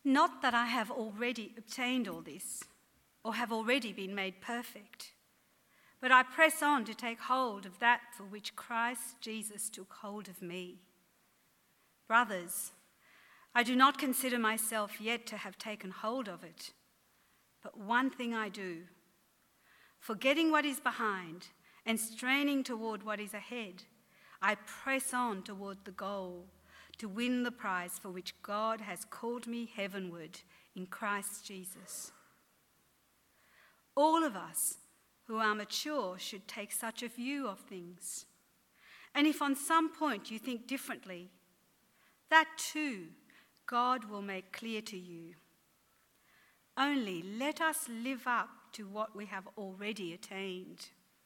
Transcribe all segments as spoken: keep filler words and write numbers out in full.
Not that I have already obtained all this, or have already been made perfect, but I press on to take hold of that for which Christ Jesus took hold of me. Brothers, I do not consider myself yet to have taken hold of it, but one thing I do, forgetting what is behind and straining toward what is ahead, I press on toward the goal to win the prize for which God has called me heavenward in Christ Jesus. All of us who are mature should take such a view of things. And if on some point you think differently, that too God will make clear to you. Only let us live up to what we have already attained.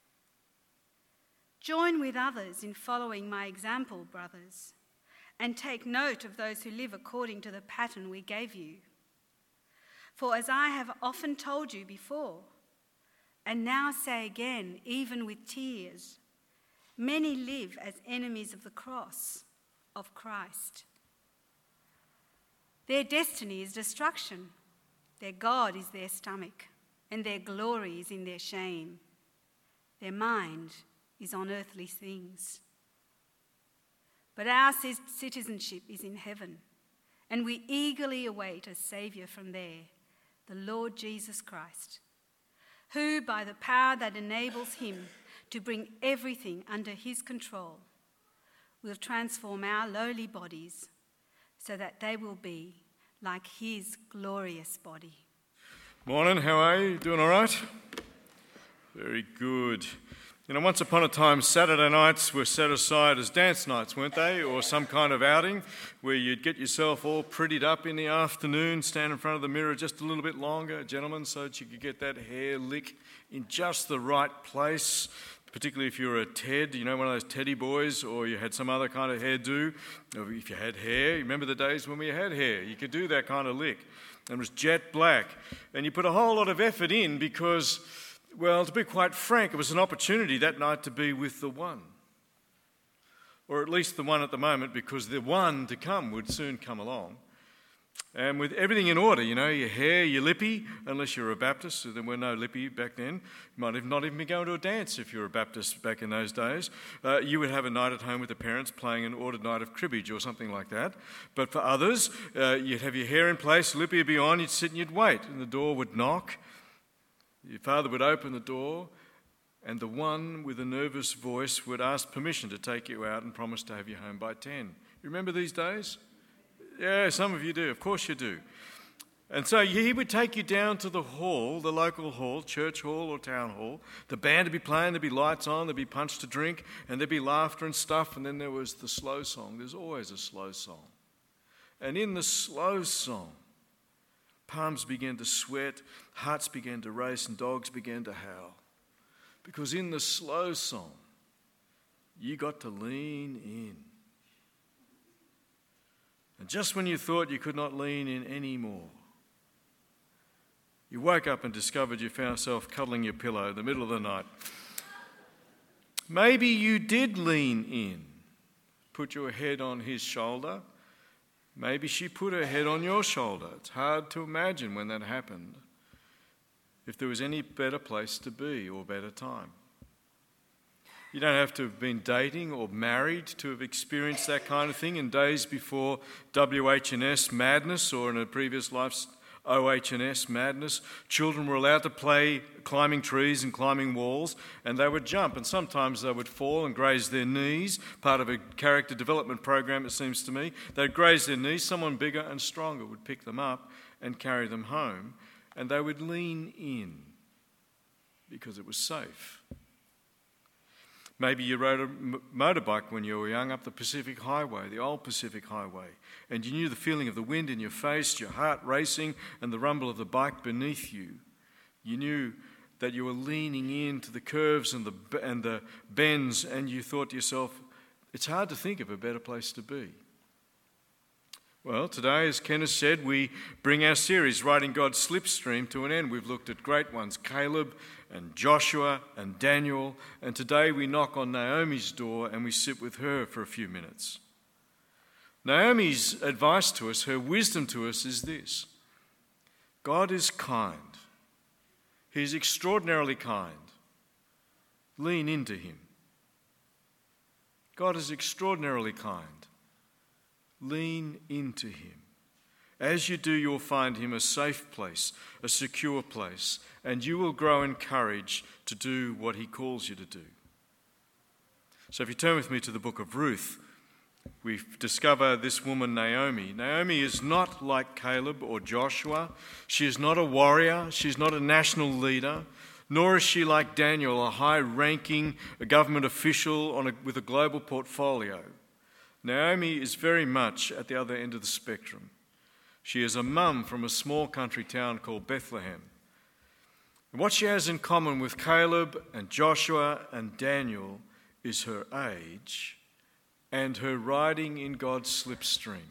Join with others in following my example, brothers, and take note of those who live according to the pattern we gave you. For as I have often told you before, and now say again, even with tears, many live as enemies of the cross of Christ. Their destiny is destruction. Their God is their stomach, and their glory is in their shame. Their mind is on earthly things. But our citizenship is in heaven, and we eagerly await a Saviour from there, the Lord Jesus Christ, who, by the power that enables him to bring everything under his control, will transform our lowly bodies so that they will be like his glorious body. Morning, how are you? Doing all right? Very good. You know, once upon a time, Saturday nights were set aside as dance nights, weren't they? Or some kind of outing where you'd get yourself all prettied up in the afternoon, stand in front of the mirror just a little bit longer, gentlemen, so that you could get that hair lick in just the right place, particularly if you were a Ted, you know, one of those teddy boys, or you had some other kind of hairdo. Or if you had hair, you remember the days when we had hair, you could do that kind of lick. And it was jet black. And you put a whole lot of effort in because, well, to be quite frank, it was an opportunity that night to be with the one. Or at least the one at the moment, because the one to come would soon come along. And with everything in order, you know, your hair, your lippy, unless you're a Baptist, so there were no lippy back then. You might have not even be going to a dance if you're a Baptist back in those days. Uh, you would have a night at home with the parents playing an ordered night of cribbage or something like that. But for others, uh, you'd have your hair in place, lippy would be on, you'd sit and you'd wait, and the door would knock. Your father would open the door, and the one with a nervous voice would ask permission to take you out and promise to have you home by ten. You remember these days? Yeah, some of you do. Of course you do. And so he would take you down to the hall, the local hall, church hall or town hall. The band would be playing, there'd be lights on, there'd be punch to drink, and there'd be laughter and stuff, and then there was the slow song. There's always a slow song. And in the slow song, palms began to sweat, hearts began to race, and dogs began to howl. Because in the slow song, you got to lean in. And just when you thought you could not lean in anymore, you woke up and discovered you found yourself cuddling your pillow in the middle of the night. Maybe you did lean in, put your head on his shoulder. Maybe she put her head on your shoulder. It's hard to imagine when that happened, if there was any better place to be or better time. You don't have to have been dating or married to have experienced that kind of thing in days before W H and S madness, or in a previous life's O H and S madness. Children were allowed to play climbing trees and climbing walls, and they would jump, and sometimes they would fall and graze their knees, part of a character development program, it seems to me. They'd graze their knees, someone bigger and stronger would pick them up and carry them home, and they would lean in because it was safe. Maybe you rode a m- motorbike when you were young up the Pacific Highway, the old Pacific Highway, and you knew the feeling of the wind in your face, your heart racing, and the rumble of the bike beneath you. You knew that you were leaning into the curves and the and the bends, and you thought to yourself, it's hard to think of a better place to be. Well, today, as Kenneth said, we bring our series, Riding God's Slipstream, to an end. We've looked at great ones, Caleb and Joshua and Daniel, and today we knock on Naomi's door and we sit with her for a few minutes. Naomi's advice to us, her wisdom to us is this: God is kind. He's extraordinarily kind. Lean into him. God is extraordinarily kind. Lean into him. As you do, you'll find him a safe place, a secure place, and you will grow in courage to do what he calls you to do. So if you turn with me to the book of Ruth, we discover this woman, Naomi. Naomi is not like Caleb or Joshua. She is not a warrior. She's not a national leader. Nor is she like Daniel, a high-ranking government official on a, with a global portfolio. Naomi is very much at the other end of the spectrum. She is a mum from a small country town called Bethlehem. And what she has in common with Caleb and Joshua and Daniel is her age and her riding in God's slipstream.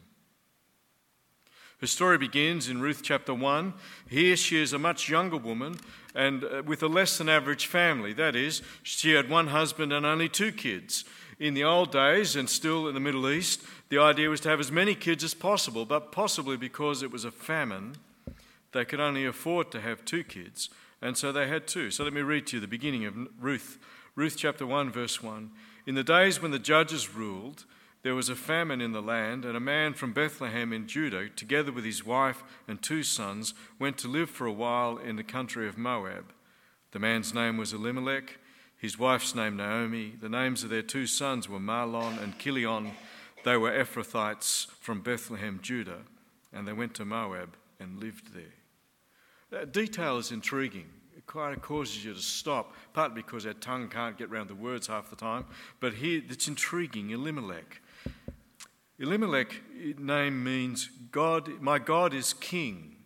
Her story begins in Ruth chapter one. Here she is a much younger woman and with a less than average family. That is, she had one husband and only two kids. In the old days, and still in the Middle East, the idea was to have as many kids as possible, but possibly because it was a famine, they could only afford to have two kids, and so they had two. So let me read to you the beginning of Ruth. Ruth chapter one, verse one. In the days when the judges ruled, there was a famine in the land, and a man from Bethlehem in Judah, together with his wife and two sons, went to live for a while in the country of Moab. The man's name was Elimelech, his wife's name Naomi. The names of their two sons were Mahlon and Chilion. They were Ephrathites from Bethlehem, Judah, and they went to Moab and lived there. That detail is intriguing. It kind of causes you to stop, partly because our tongue can't get around the words half the time, but here it's intriguing. Elimelech. Elimelech name means God, my God is king.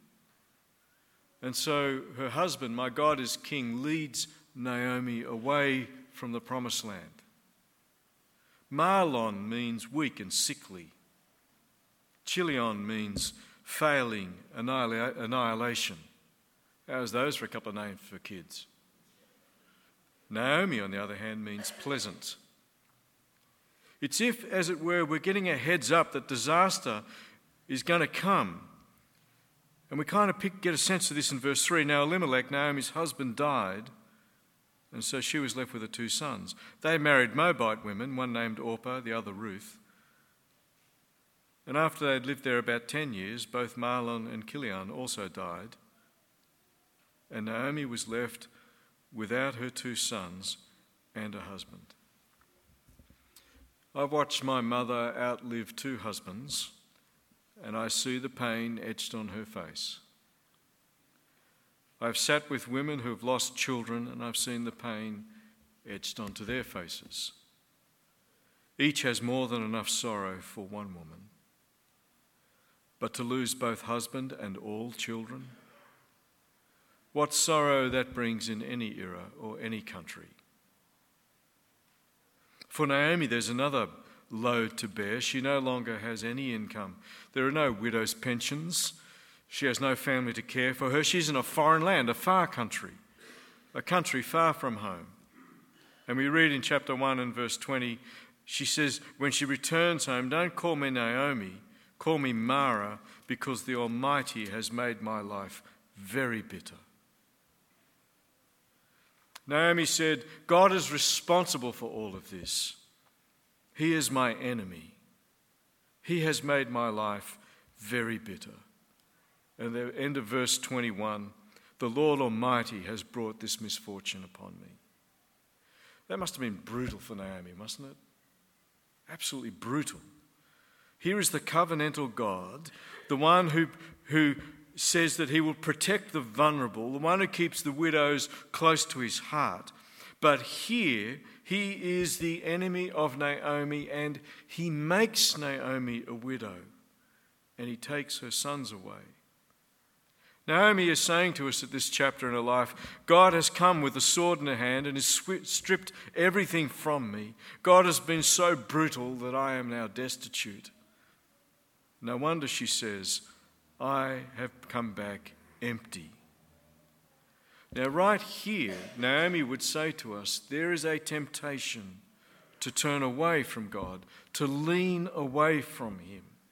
And so her husband, my God is king, leads Naomi away from the promised land. Mahlon means weak and sickly. Chilion means failing, annihilation. How's those for a couple of names for kids? Naomi, on the other hand, means pleasant. It's if, as it were, we're getting a heads up that disaster is going to come. And we kind of pick, get a sense of this in verse three. Now Elimelech, Naomi's husband, died, and so she was left with her two sons. They married Moabite women, one named Orpah, the other Ruth. And after they'd lived there about ten years, both Mahlon and Chilion also died. And Naomi was left without her two sons and a husband. I've watched my mother outlive two husbands, and I see the pain etched on her face. I've sat with women who have lost children, and I've seen the pain etched onto their faces. Each has more than enough sorrow for one woman. But to lose both husband and all children, what sorrow that brings in any era or any country. For Naomi, there's another load to bear. She no longer has any income. There are no widow's pensions. She has no family to care for her. She's in a foreign land, a far country, a country far from home. And we read in chapter one and verse twenty, she says, when she returns home, don't call me Naomi, call me Mara, because the Almighty has made my life very bitter. Naomi said, God is responsible for all of this. He is my enemy. He has made my life very bitter. And the end of verse twenty-one, the Lord Almighty has brought this misfortune upon me. That must have been brutal for Naomi, mustn't it? Absolutely brutal. Here is the covenantal God, the one who, who says that he will protect the vulnerable, the one who keeps the widows close to his heart. But here, he is the enemy of Naomi, and he makes Naomi a widow, and he takes her sons away. Naomi is saying to us at this chapter in her life, God has come with a sword in her hand and has stripped everything from me. God has been so brutal that I am now destitute. No wonder she says, I have come back empty. Now, right here, Naomi would say to us, there is a temptation to turn away from God, to lean away from him.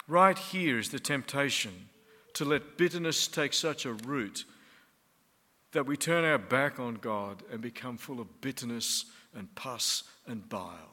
Right here is the temptation to let bitterness take such a root that we turn our back on God and become full of bitterness and pus and bile.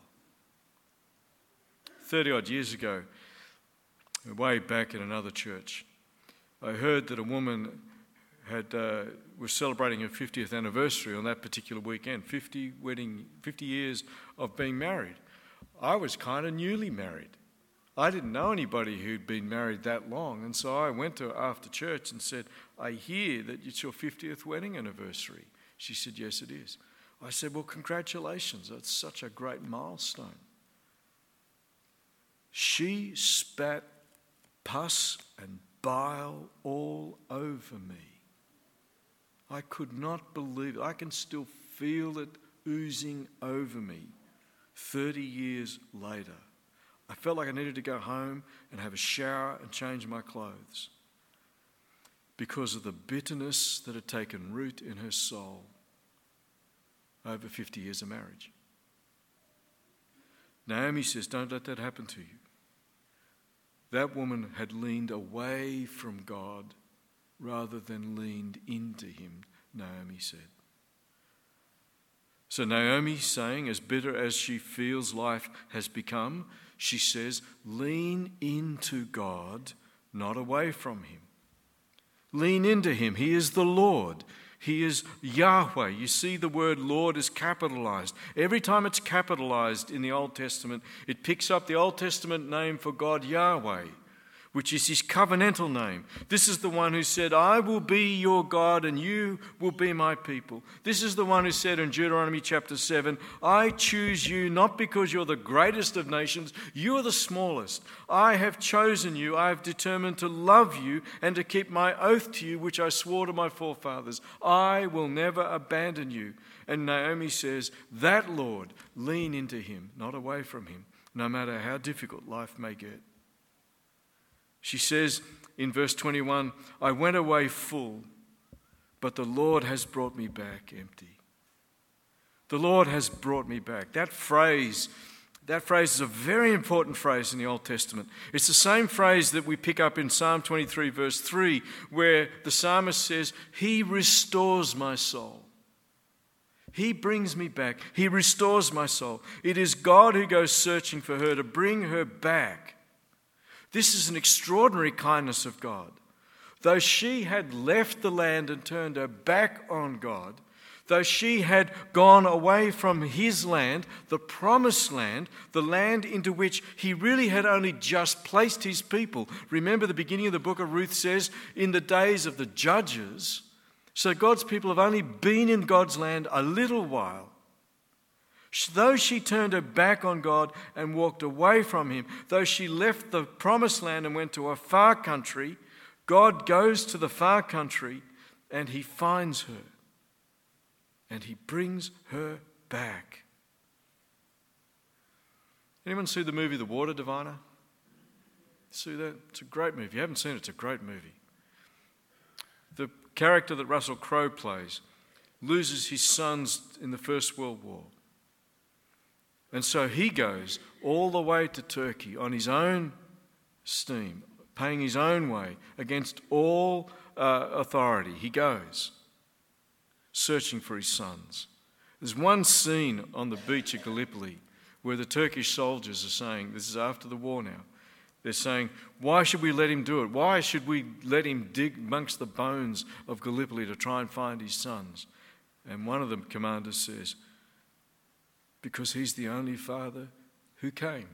Thirty odd years ago, way back in another church, I heard that a woman had uh, was celebrating her fiftieth anniversary on that particular weekend, fifty wedding, fifty years of being married. I was kind of newly married. I didn't know anybody who'd been married that long, and so I went to her after church and said, I hear that it's your fiftieth wedding anniversary. She said, yes, it is. I said, well, congratulations. That's such a great milestone. She spat pus and bile all over me. I could not believe it. I can still feel it oozing over me thirty years later. I felt like I needed to go home and have a shower and change my clothes because of the bitterness that had taken root in her soul over fifty years of marriage. Naomi says, don't let that happen to you. That woman had leaned away from God rather than leaned into him, Naomi said. So Naomi's saying, as bitter as she feels life has become, she says, lean into God, not away from him. Lean into him. He is the Lord. He is Yahweh. You see the word Lord is capitalized. Every time it's capitalized in the Old Testament, it picks up the Old Testament name for God, Yahweh, which is his covenantal name. This is the one who said, I will be your God and you will be my people. This is the one who said in Deuteronomy chapter seven, I choose you not because you're the greatest of nations, you are the smallest. I have chosen you, I have determined to love you and to keep my oath to you, which I swore to my forefathers. I will never abandon you. And Naomi says, that Lord, lean into him, not away from him, no matter how difficult life may get. She says in verse twenty-one, I went away full, but the Lord has brought me back empty. The Lord has brought me back. That phrase, that phrase is a very important phrase in the Old Testament. It's the same phrase that we pick up in Psalm twenty-three, verse three, where the psalmist says, he restores my soul. He brings me back. He restores my soul. It is God who goes searching for her to bring her back. This is an extraordinary kindness of God. Though she had left the land and turned her back on God, though she had gone away from his land, the promised land, the land into which he really had only just placed his people. Remember the beginning of the book of Ruth says, in the days of the judges. So God's people have only been in God's land a little while. Though she turned her back on God and walked away from him, though she left the promised land and went to a far country, God goes to the far country and he finds her and he brings her back. Anyone see the movie The Water Diviner? See that? It's a great movie. If you haven't seen it, it's a great movie. The character that Russell Crowe plays loses his sons in the First World War. And so he goes all the way to Turkey on his own steam, paying his own way against all uh, authority. He goes searching for his sons. There's one scene on the beach at Gallipoli where the Turkish soldiers are saying, this is after the war now, they're saying, why should we let him do it? Why should we let him dig amongst the bones of Gallipoli to try and find his sons? And one of the commanders says, because he's the only father who came.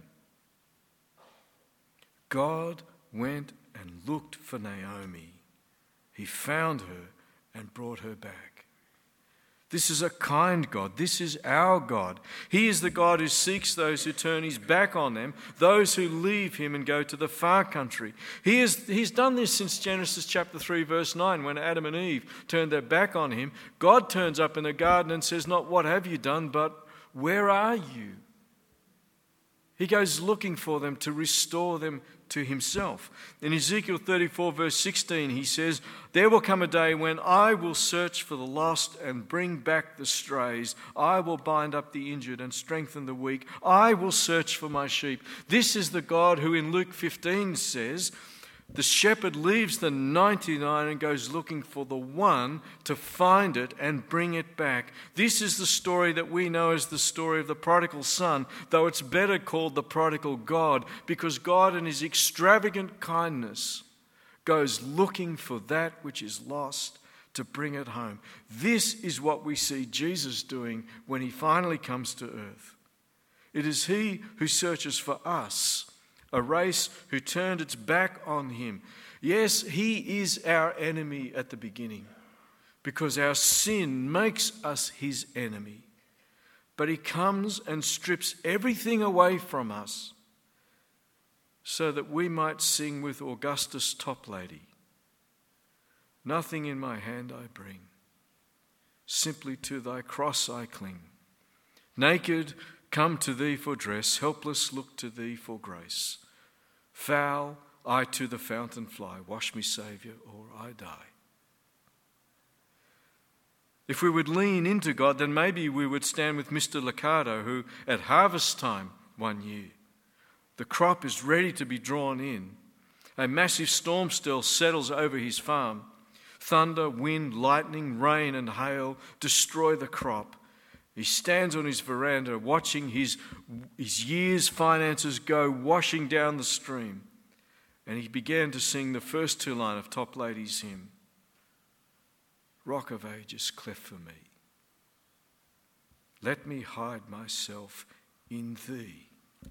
God went and looked for Naomi. He found her and brought her back. This is a kind God. This is our God. He is the God who seeks those who turn his back on them, those who leave him and go to the far country. He is, he's done this since Genesis chapter three, verse nine, when Adam and Eve turned their back on him. God turns up in the garden and says, not what have you done, but where are you? He goes looking for them to restore them to himself. In Ezekiel thirty-four, verse sixteen, he says, "There will come a day when I will search for the lost and bring back the strays. I will bind up the injured and strengthen the weak. I will search for my sheep." This is the God who in Luke fifteen says, the shepherd leaves the ninety-nine and goes looking for the one to find it and bring it back. This is the story that we know as the story of the prodigal son, though it's better called the prodigal God, because God in his extravagant kindness goes looking for that which is lost to bring it home. This is what we see Jesus doing when he finally comes to earth. It is he who searches for us, a race who turned its back on him. Yes, he is our enemy at the beginning because our sin makes us his enemy. But he comes and strips everything away from us so that we might sing with Augustus Toplady, "Nothing in my hand I bring, simply to thy cross I cling. Naked, come to thee for dress, helpless, look to thee for grace. Foul, I to the fountain fly, wash me, Saviour, or I die." If we would lean into God, then maybe we would stand with Mister Liccardo, who at harvest time one year, the crop is ready to be drawn in. A massive storm still settles over his farm. Thunder, wind, lightning, rain and hail destroy the crop. He stands on his veranda watching his, his year's finances go washing down the stream. And he began to sing the first two lines of Toplady's hymn. "Rock of ages, cleft for me. Let me hide myself in thee."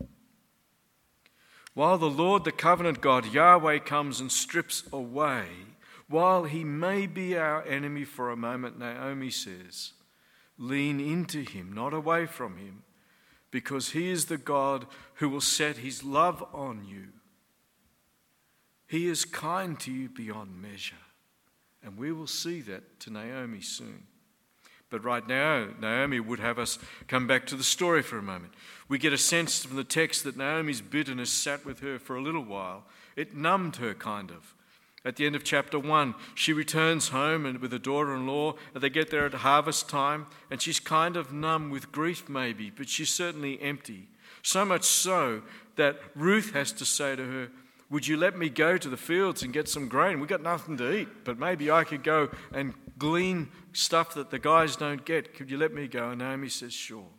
While the Lord, the covenant God, Yahweh, comes and strips away, while he may be our enemy for a moment, Naomi says, lean into him, not away from him, because he is the God who will set his love on you. He is kind to you beyond measure, and we will see that to Naomi soon. But right now, Naomi would have us come back to the story for a moment. We get a sense from the text that Naomi's bitterness sat with her for a little while. It numbed her, kind of. At the end of chapter one, she returns home and with her daughter-in-law, and they get there at harvest time, and she's kind of numb with grief maybe, but she's certainly empty. So much so that Ruth has to say to her, "Would you let me go to the fields and get some grain? We've got nothing to eat, but maybe I could go and glean stuff that the guys don't get. Could you let me go?" And Naomi says, "Sure."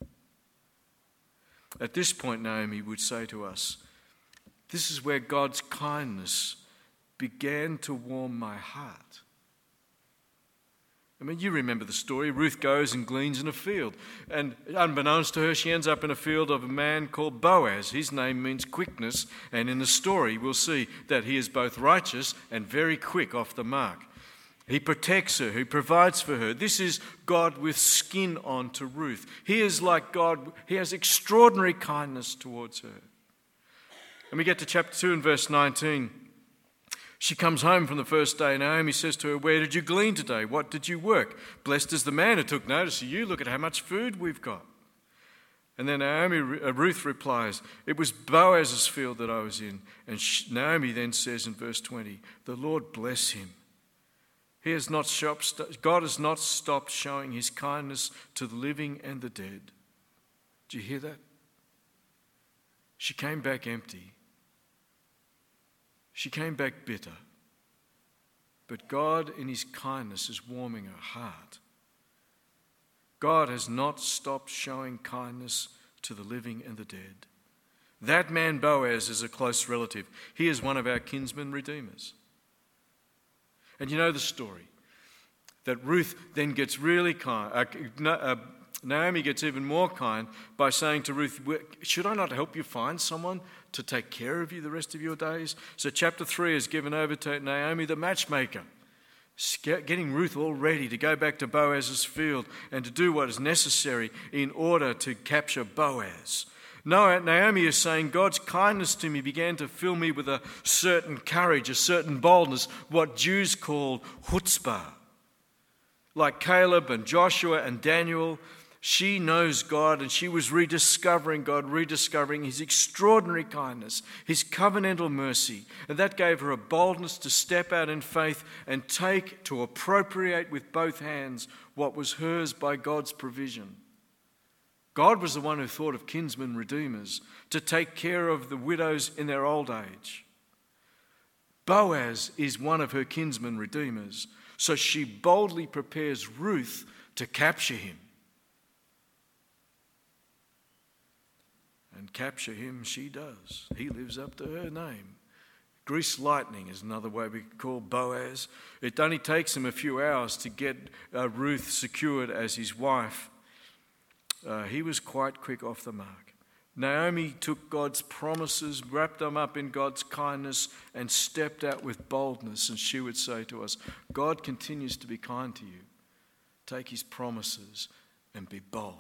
At this point, Naomi would say to us, this is where God's kindness began to warm my heart. I mean, you remember the story. Ruth goes and gleans in a field. And unbeknownst to her, she ends up in a field of a man called Boaz. His name means quickness. And in the story, we'll see that he is both righteous and very quick off the mark. He protects her. He provides for her. This is God with skin on to Ruth. He is like God. He has extraordinary kindness towards her. And we get to chapter two and verse nineteen. She comes home from the first day. Naomi says to her, "Where did you glean today? What did you work? Blessed is the man who took notice of you. Look at how much food we've got." And then Naomi, uh, Ruth replies, "It was Boaz's field that I was in." And she, Naomi then says in verse twenty, "The Lord bless him. He has not stopped, God has not stopped showing his kindness to the living and the dead." Do you hear that? She came back empty. She came back bitter, but God in his kindness is warming her heart. God has not stopped showing kindness to the living and the dead. That man Boaz is a close relative. He is one of our kinsman redeemers. And you know the story, that Ruth then gets really kind. Uh, uh, Naomi gets even more kind by saying to Ruth, "Should I not help you find someone to take care of you the rest of your days?" So chapter three is given over to Naomi the matchmaker, getting Ruth all ready to go back to Boaz's field and to do what is necessary in order to capture Boaz. No, Naomi is saying, God's kindness to me began to fill me with a certain courage, a certain boldness, what Jews call chutzpah. Like Caleb and Joshua and Daniel, she knows God, and she was rediscovering God, rediscovering his extraordinary kindness, his covenantal mercy. And that gave her a boldness to step out in faith and take, to appropriate with both hands what was hers by God's provision. God was the one who thought of kinsmen redeemers to take care of the widows in their old age. Boaz is one of her kinsmen redeemers, so she boldly prepares Ruth to capture him. And capture him she does. He lives up to her name. Grease lightning is another way we could call Boaz. It only takes him a few hours to get uh, Ruth secured as his wife. Uh, he was quite quick off the mark. Naomi took God's promises, wrapped them up in God's kindness, and stepped out with boldness. And she would say to us, God continues to be kind to you. Take his promises and be bold.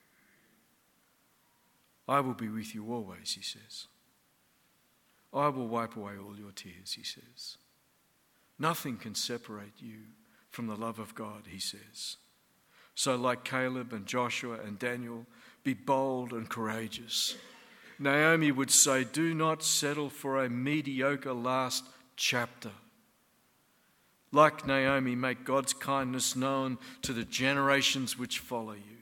I will be with you always, he says. I will wipe away all your tears, he says. Nothing can separate you from the love of God, he says. So like Caleb and Joshua and Daniel, be bold and courageous. Naomi would say, do not settle for a mediocre last chapter. Like Naomi, make God's kindness known to the generations which follow you.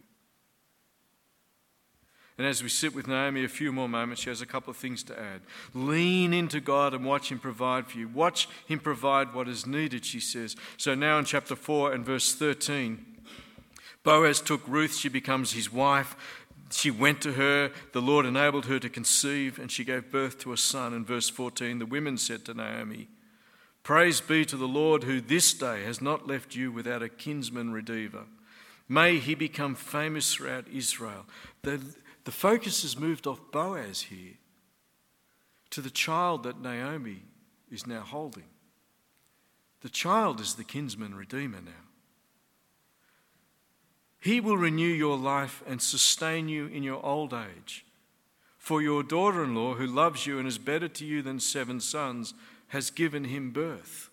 And as we sit with Naomi a few more moments, she has a couple of things to add. Lean into God and watch him provide for you. Watch him provide what is needed, she says. So now in chapter four and verse thirteen, Boaz took Ruth, she becomes his wife. She went to her, the Lord enabled her to conceive, and she gave birth to a son. In verse fourteen, the women said to Naomi, praise be to the Lord who this day has not left you without a kinsman redeemer. May he become famous throughout Israel. The, the focus has moved off Boaz here to the child that Naomi is now holding. The child is the kinsman redeemer now. He will renew your life and sustain you in your old age. For your daughter-in-law, who loves you and is better to you than seven sons, has given him birth.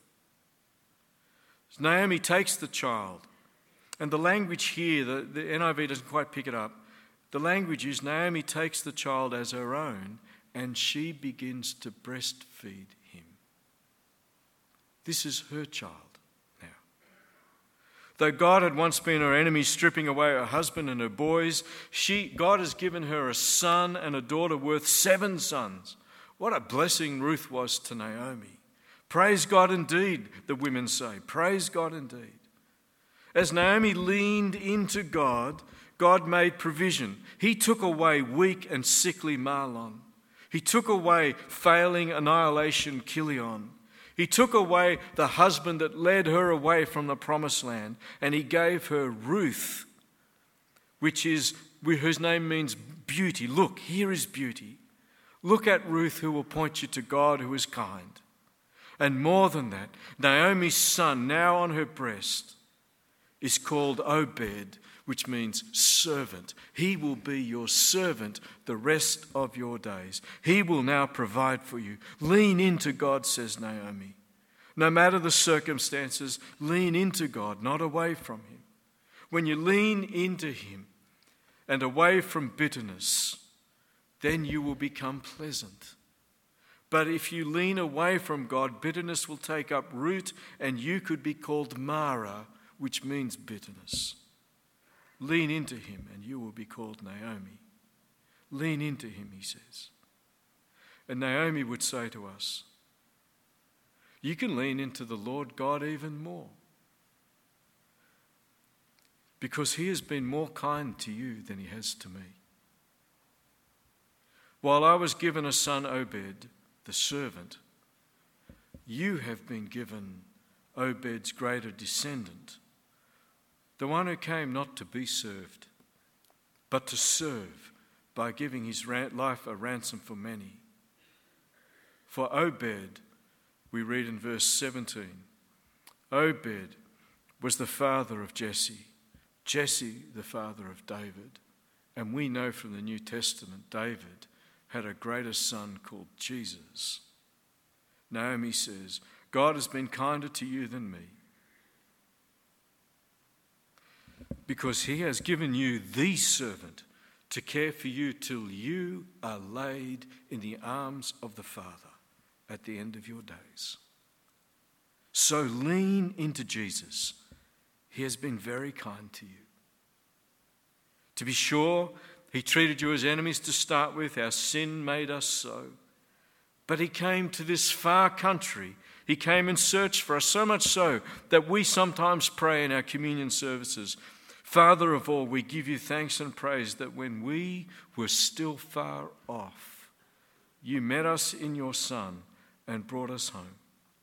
Naomi takes the child, and the language here, the, the N I V doesn't quite pick it up. The language is Naomi takes the child as her own, and she begins to breastfeed him. This is her child. Though God had once been her enemy, stripping away her husband and her boys, she, God has given her a son and a daughter worth seven sons. What a blessing Ruth was to Naomi. Praise God indeed, the women say. Praise God indeed. As Naomi leaned into God, God made provision. He took away weak and sickly Mahlon. He took away failing annihilation Chilion. He took away the husband that led her away from the promised land, and he gave her Ruth, which is, whose name means beauty. Look, here is beauty. Look at Ruth, who will point you to God, who is kind. And more than that, Naomi's son, now on her breast, is called Obed, which means servant. He will be your servant the rest of your days. He will now provide for you. Lean into God, says Naomi. No matter the circumstances, lean into God, not away from him. When you lean into him and away from bitterness, then you will become pleasant. But if you lean away from God, bitterness will take up root, and you could be called Mara, which means bitterness. Lean into him and you will be called Naomi. Lean into him, he says. And Naomi would say to us, you can lean into the Lord God even more, because he has been more kind to you than he has to me. While I was given a son, Obed, the servant, you have been given Obed's greater descendant, the one who came not to be served, but to serve by giving his life a ransom for many. For Obed, we read in verse seventeen, Obed was the father of Jesse, Jesse the father of David. And we know from the New Testament, David had a greater son called Jesus. Naomi says, God has been kinder to you than me. because he has given you the servant to care for you till you are laid in the arms of the Father at the end of your days. So lean into Jesus. He has been very kind to you. To be sure, he treated you as enemies to start with. Our sin made us so. But he came to this far country. He came and searched for us, so much so that we sometimes pray in our communion services, Father of all, we give you thanks and praise that when we were still far off, you met us in your Son and brought us home.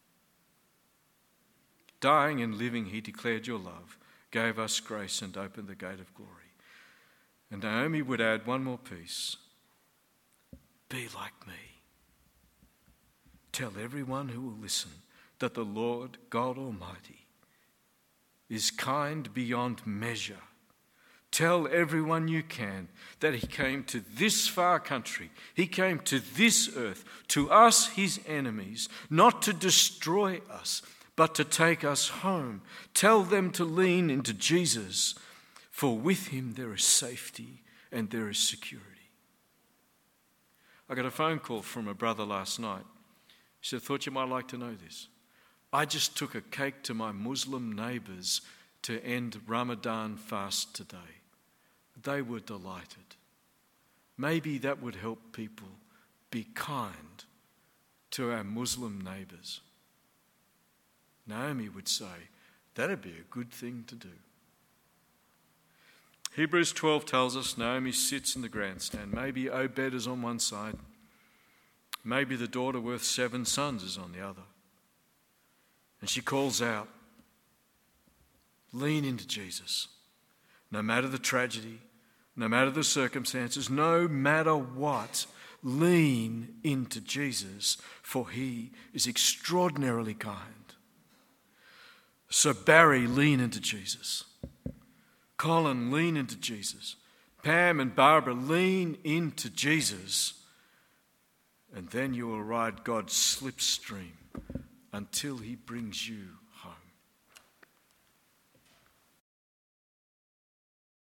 Dying and living, he declared your love, gave us grace and opened the gate of glory. And Naomi would add one more piece. Be like me. Tell everyone who will listen that the Lord God Almighty is kind beyond measure. Tell everyone you can that he came to this far country. He came to this earth, to us, his enemies, not to destroy us, but to take us home. Tell them to lean into Jesus, for with him there is safety and there is security. I got a phone call from a brother last night. He said, thought you might like to know this. I just took a cake to my Muslim neighbours to end Ramadan fast today. They were delighted. Maybe that would help people be kind to our Muslim neighbours. Naomi would say, that'd be a good thing to do. Hebrews twelve tells us Naomi sits in the grandstand. Maybe Obed is on one side. Maybe the daughter worth seven sons is on the other. And she calls out, lean into Jesus. No matter the tragedy, no matter the circumstances, no matter what, lean into Jesus, for he is extraordinarily kind. So Barry, lean into Jesus. Colin, lean into Jesus. Pam and Barbara, lean into Jesus. And then you will ride God's slipstream until he brings you